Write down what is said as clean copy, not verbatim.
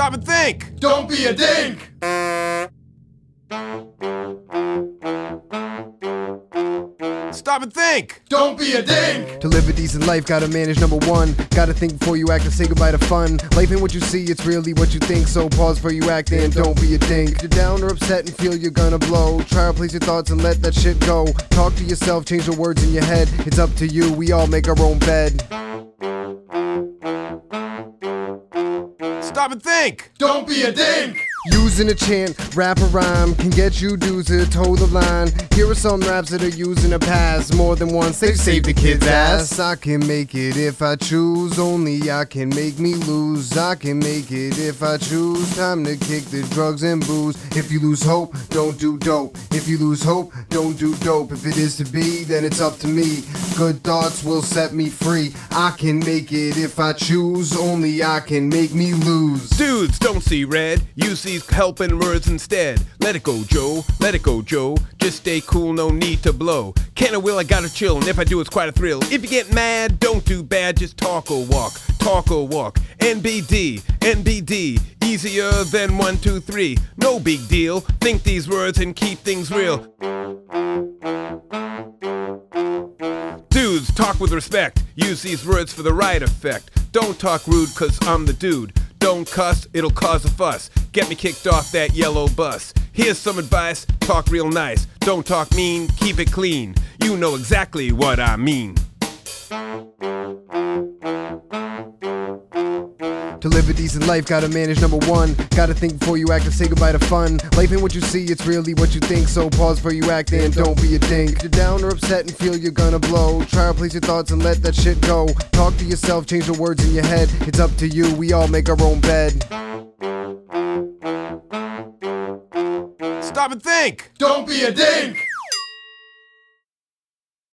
Stop and think! Don't be a dink! Stop and think! Don't be a dink! To live a decent life, gotta manage number one. Gotta think before you act and say goodbye to fun. Life ain't what you see, it's really what you think. So pause before you act and don't be a dink. If you're down or upset and feel you're gonna blow, try to place your thoughts and let that shit go. Talk to yourself, change the words in your head. It's up to you, we all make our own bed. Stop and think! Don't be a dink! Using a chant, rap a rhyme can get you dudes to toe the line. Here are some raps that are used in the past. More than once they've saved the kid's ass. I can make it if I choose, only I can make me lose. I can make it if I choose, time to kick the drugs and booze. If you lose hope, don't do dope. If you lose hope, don't do dope. If it is to be, then it's up to me. Good thoughts will set me free. I can make it if I choose, only I can make me lose. Dudes, don't see red. Use these helping words instead. Let it go, Joe. Let it go, Joe. Just stay cool, no need to blow. Can or will, I gotta chill, and if I do, it's quite a thrill. If you get mad, don't do bad, just talk or walk. Talk or walk. NBD, NBD. Easier than 1, 2, 3. No big deal. Think these words and keep things real. Dudes, talk with respect. Use these words for the right effect. Don't talk rude, cause I'm the dude. Don't cuss, it'll cause a fuss. Get me kicked off that yellow bus. Here's some advice, talk real nice. Don't talk mean, keep it clean. You know exactly what I mean. To live a decent life, gotta manage number one. Gotta think before you act and say goodbye to fun. Life ain't what you see, it's really what you think. So pause before you act and don't be a dink. If you're down or upset and feel you're gonna blow, try to place your thoughts and let that shit go. Talk to yourself, change the words in your head. It's up to you, we all make our own bed. Stop and think! Don't be a dink!